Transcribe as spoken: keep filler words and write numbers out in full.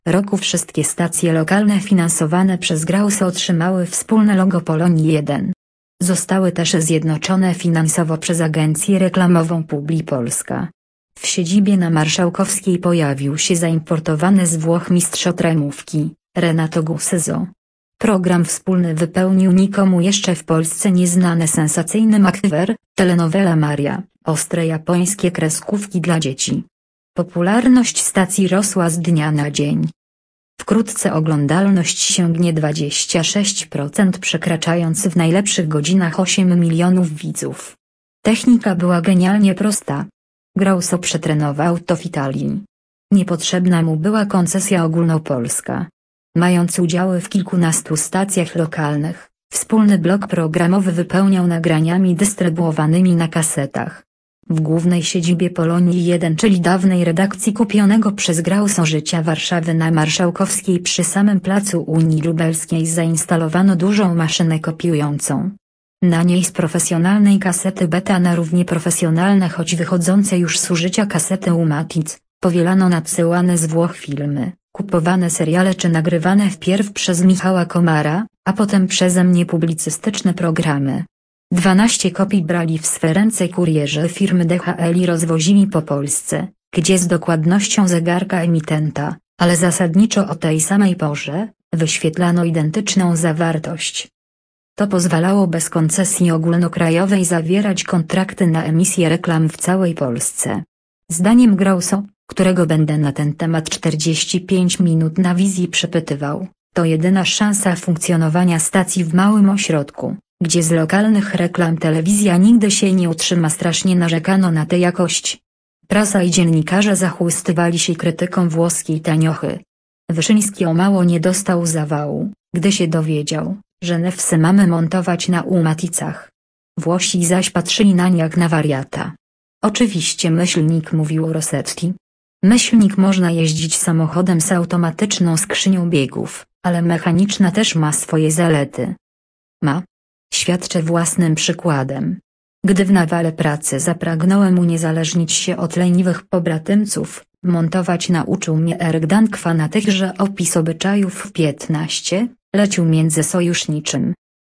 roku wszystkie stacje lokalne finansowane przez Grausa otrzymały wspólne logo Polonii jeden. Zostały też zjednoczone finansowo przez agencję reklamową Publi Polska. W siedzibie na Marszałkowskiej pojawił się zaimportowany z Włoch mistrz otrębówki, Renato Gusezzo. Program wspólny wypełnił nikomu jeszcze w Polsce nieznany sensacyjny MacGyver, telenowela Maria, ostre japońskie kreskówki dla dzieci. Popularność stacji rosła z dnia na dzień. Wkrótce oglądalność sięgnie dwadzieścia sześć procent, przekraczając w najlepszych godzinach osiem milionów widzów. Technika była genialnie prosta. Grauso przetrenował to w Italii. Niepotrzebna mu była koncesja ogólnopolska. Mając udziały w kilkunastu stacjach lokalnych, wspólny blok programowy wypełniał nagraniami dystrybuowanymi na kasetach. W głównej siedzibie Polonii jeden, czyli dawnej redakcji kupionego przez Grausa Życia Warszawy na Marszałkowskiej przy samym placu Unii Lubelskiej, zainstalowano dużą maszynę kopiującą. Na niej z profesjonalnej kasety beta na równie profesjonalne, choć wychodzące już z użycia kasety Umatic, powielano nadsyłane z Włoch filmy, kupowane seriale czy nagrywane wpierw przez Michała Komara, a potem przeze mnie publicystyczne programy. Dwanaście kopii brali w swe ręce kurierzy firmy D H L i rozwozili po Polsce, gdzie z dokładnością zegarka emitenta, ale zasadniczo o tej samej porze, wyświetlano identyczną zawartość. To pozwalało bez koncesji ogólnokrajowej zawierać kontrakty na emisję reklam w całej Polsce. Zdaniem Grausa, którego będę na ten temat czterdzieści pięć minut na wizji przepytywał, to jedyna szansa funkcjonowania stacji w małym ośrodku, gdzie z lokalnych reklam telewizja nigdy się nie utrzyma. Strasznie narzekano na tę jakość. Prasa i dziennikarze zachłystywali się krytyką włoskiej taniochy. Wyszyński o mało nie dostał zawału, gdy się dowiedział, że newsy mamy montować na Umaticach. Włosi zaś patrzyli nań jak na wariata. Oczywiście myślnik, mówił Rossetti. Myślnik można jeździć samochodem z automatyczną skrzynią biegów, ale mechaniczna też ma swoje zalety. Ma. Świadczę własnym przykładem. Gdy w nawale pracy zapragnąłem uniezależnić się od leniwych pobratymców, montować nauczył mnie Eryk Dankwa na tychże opis obyczajów w piętnaście, lecił między sojuszniczym,